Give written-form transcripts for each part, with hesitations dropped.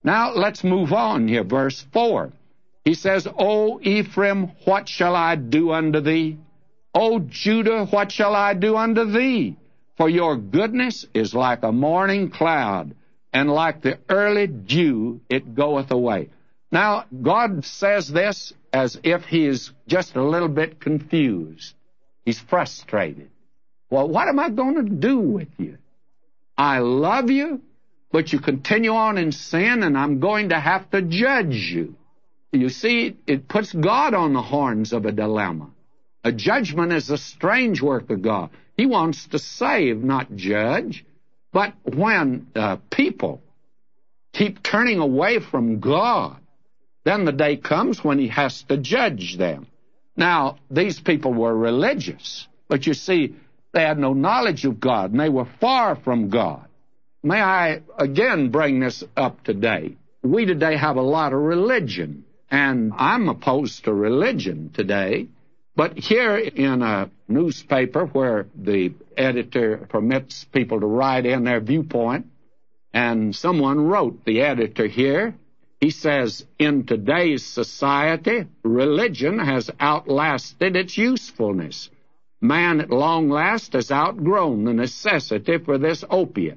Now, let's move on here. Verse 4. He says, O Ephraim, what shall I do unto thee? O Judah, what shall I do unto thee? For your goodness is like a morning cloud, and like the early dew it goeth away. Now, God says this as if he is just a little bit confused. He's frustrated. Well, what am I going to do with you? I love you, but you continue on in sin, and I'm going to have to judge you. You see, it puts God on the horns of a dilemma. A judgment is a strange work of God. He wants to save, not judge. But when people keep turning away from God, then the day comes when he has to judge them. Now, these people were religious, but you see, they had no knowledge of God, and they were far from God. May I again bring this up today? We today have a lot of religion, and I'm opposed to religion today. But here in a newspaper where the editor permits people to write in their viewpoint, and someone wrote, the editor here, he says, in today's society, religion has outlasted its usefulness. Man at long last has outgrown the necessity for this opiate.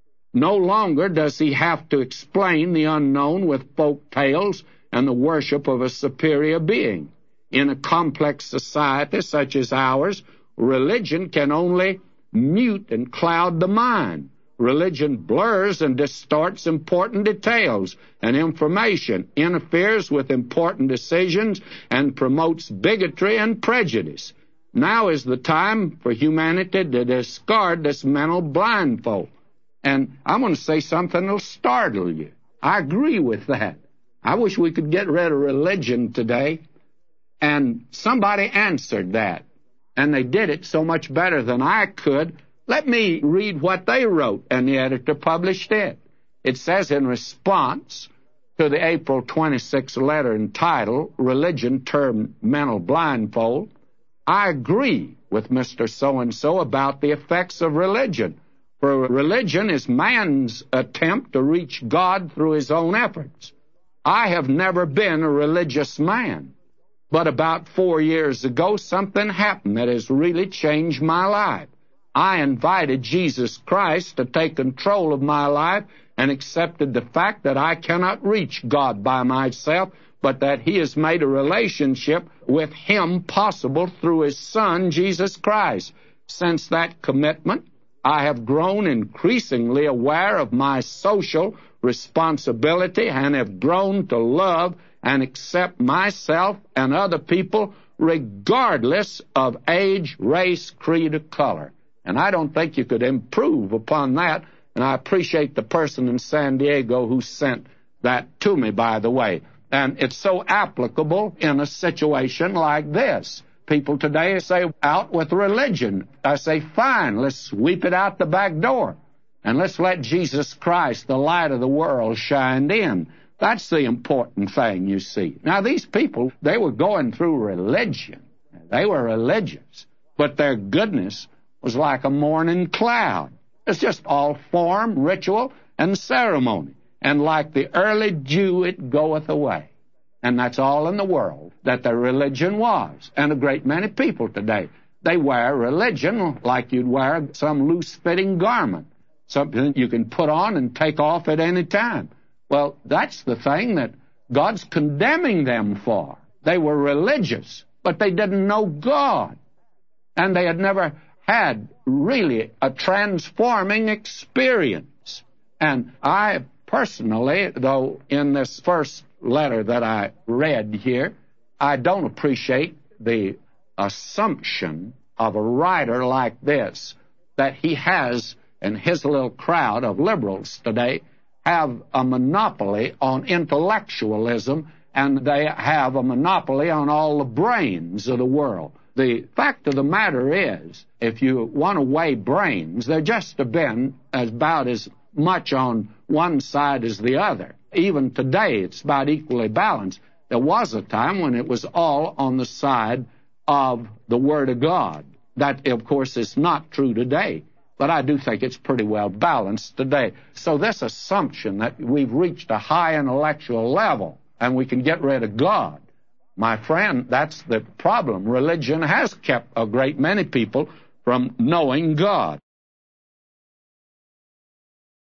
No longer does he have to explain the unknown with folk tales and the worship of a superior being. In a complex society such as ours, religion can only mute and cloud the mind. Religion blurs and distorts important details and information, interferes with important decisions, and promotes bigotry and prejudice. Now is the time for humanity to discard this mental blindfold. And I'm going to say something that'll startle you. I agree with that. I wish we could get rid of religion today. And somebody answered that. And they did it so much better than I could. Let me read what they wrote, and the editor published it. It says, in response to the April 26 letter entitled, Religion Termed Mental Blindfold, I agree with Mr. So-and-so about the effects of religion. For religion is man's attempt to reach God through his own efforts. I have never been a religious man. But about 4 years ago, something happened that has really changed my life. I invited Jesus Christ to take control of my life and accepted the fact that I cannot reach God by myself, but that he has made a relationship with him possible through his Son, Jesus Christ. Since that commitment, I have grown increasingly aware of my social responsibility and have grown to love and accept myself and other people regardless of age, race, creed, or color. And I don't think you could improve upon that, and I appreciate the person in San Diego who sent that to me, by the way. And it's so applicable in a situation like this. People today say, out with religion. I say, fine, let's sweep it out the back door, and let's let Jesus Christ, the light of the world, shine in. That's the important thing, you see. Now, these people, they were going through religion. They were religious, but their goodness was like a morning cloud. It's just all form, ritual, and ceremony. And like the early dew, it goeth away. And that's all in the world that their religion was. And a great many people today, they wear religion like you'd wear some loose-fitting garment, something you can put on and take off at any time. Well, that's the thing that God's condemning them for. They were religious, but they didn't know God. And they had never had really a transforming experience. And I personally, though in this first letter that I read here, I don't appreciate the assumption of a writer like this, that he has, and his little crowd of liberals today, have a monopoly on intellectualism, and they have a monopoly on all the brains of the world. The fact of the matter is, if you want to weigh brains, they're just about as much on one side as the other. Even today, it's about equally balanced. There was a time when it was all on the side of the Word of God. That, of course, is not true today. but I do think it's pretty well balanced today. So this assumption that we've reached a high intellectual level and we can get rid of God, my friend, that's the problem. Religion has kept a great many people from knowing God.